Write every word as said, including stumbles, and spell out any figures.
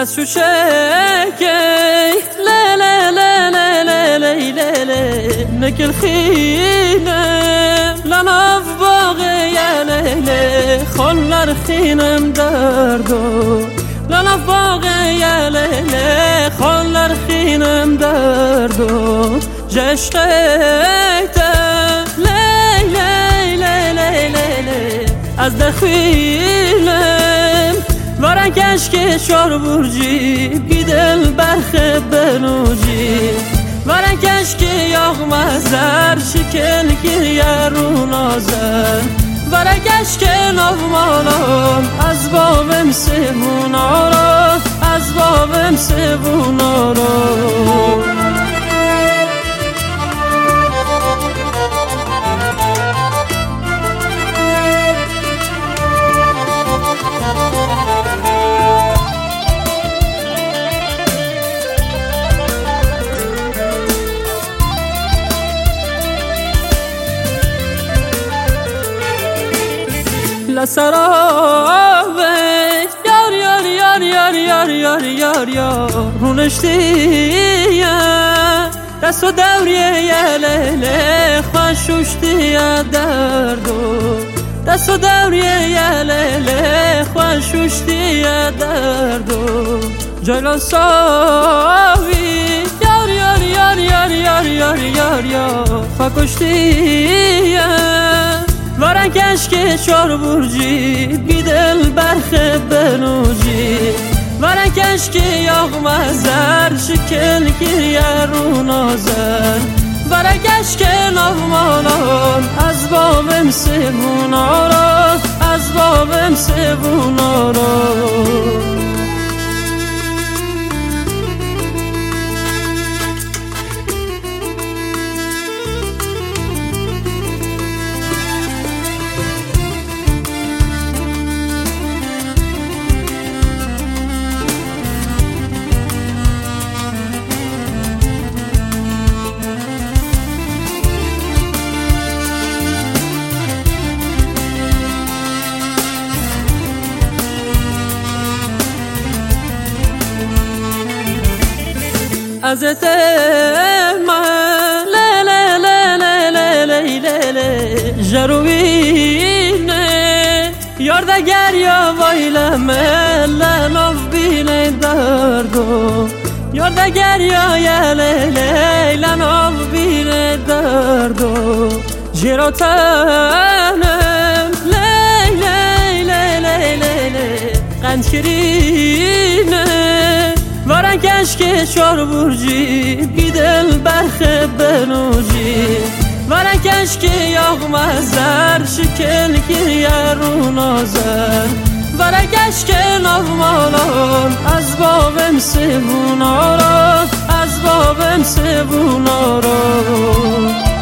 دست شو شکی لی لی لی لی لی لی لی نکل خینم لناف باقی لی لی خلر خینم دردو لناف باقی لی لی خلر خینم دردو جشقیتم لی لی لی لی لی از دخیلم ورنکش که شار برجی بیدل برخ بنوجی ورنکش که یاغ مزر شکل گریه رو نازر ورنکش که ناف مالان از بابم سبونا رو از بابم سبونا رو لسرابه یار یار یار یار یار یار یار یار رونشتیه دست و دوریه یه لیله خوشوشتیه دردو دست و دوریه یه لیله خوشوشتیه دردو جلال ساوی یار یار یار یار یار یار یار یار فکشتیه ورنکش که چار برجی بیدل برخ بنوجی ورنکش که یاغ مزر شکل گریه رو نازر ورنکش که ناف مالان از بابم سبونا رو از بابم سبونا رو ازت من لی لی لی لی لی لی لی جروینه یار دگر یا وایلمه لناف بینه دردو یار دگر یا یا لی لی لناف بینه دردو جیراتنم لی لی لی لی لی لی قند کرینه ورنکش که چار برجی بیدل برخ بنوجی ورنکش که یاغ مزر شکل گریه رو نازر ورنکش که ناف مالان از بابم سبونا رو از بابم سبونا رو